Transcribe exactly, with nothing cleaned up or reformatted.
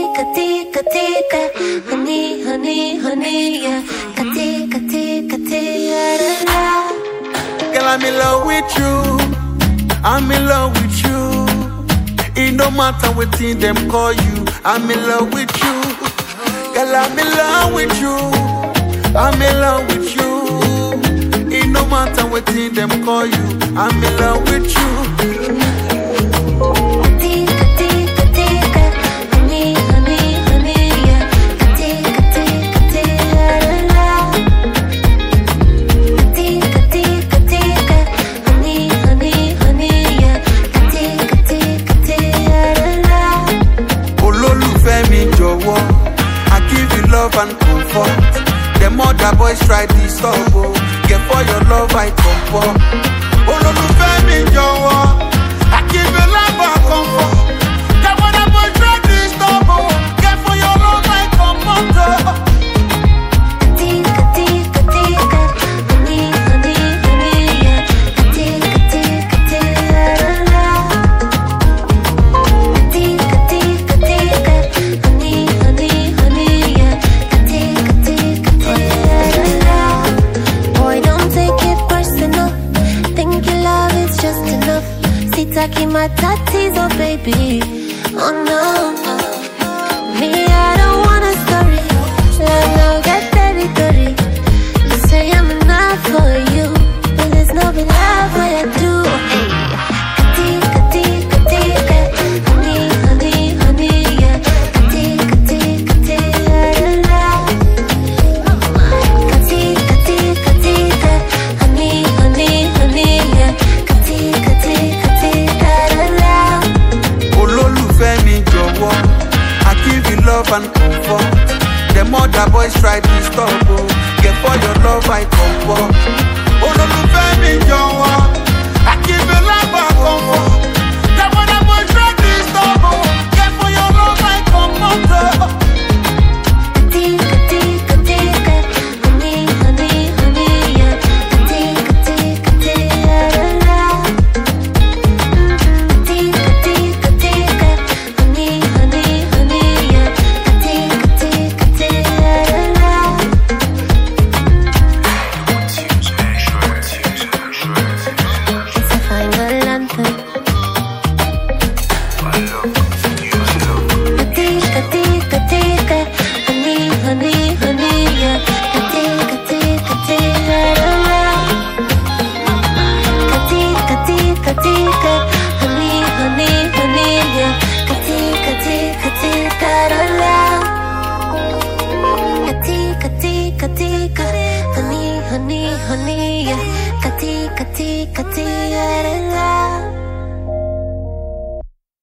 katika, tika, honey, honey, honey, yeah. Katika, tika, tika, la, la. Girl, I'm in love with you. I'm in love with you. It no matter what thing them call you. I'm in love with you. Girl, I'm in love with you. I'm in love with you. It no matter what thing them call you. I'm in love with you. Love and comfort. Them other boys try to stop, oh. Get for your love I comfort. Oh, no, no, baby, jọ̀wọ́. I give you love and comfort. Them other boys try to stop, oh. Get for your love I comfort, oh. Tika, tika, tika, honey, honey, honey, yeah. Tika, tika, tika, la, la. Tika, tika, tika, honey, honey, honey, yeah. Taking my tattoos, oh baby, oh no. Me, I don't want a story. Let's not get territory. You say I'm enough for you, but there's no love what I do. Hey, katika, tika, tika, honey, honey, honey, yeah. Katika, tika, tika, la, la. Katika, tika, tika, honey, honey, honey, yeah. Katika, tika. I give you love and comfort. Them other boys try to stop, oh. Get for your love I comfort. Oh, no, no, baby, jọ̀wọ́. I give you love and comfort. Them other boys try to stop, oh. Get for your love I comfort, oh. Tika, tika, tika, honey, honey, honey, yeah. Tika, tika, tika, la, la. Tika, tika, tika, honey, honey, honey, yeah. Tika, tika, tika, la, la. It's a final anthem. Tika, tika, tika, honey, honey, honey, yeah. Tika, tika, tika, la, la. Tika, tika, tika, honey, honey, honey, yeah. Tika, tika, tika, la, la. Tika, tika, tika, honey, honey, honey, yeah. Tika, tika, tika, la, la.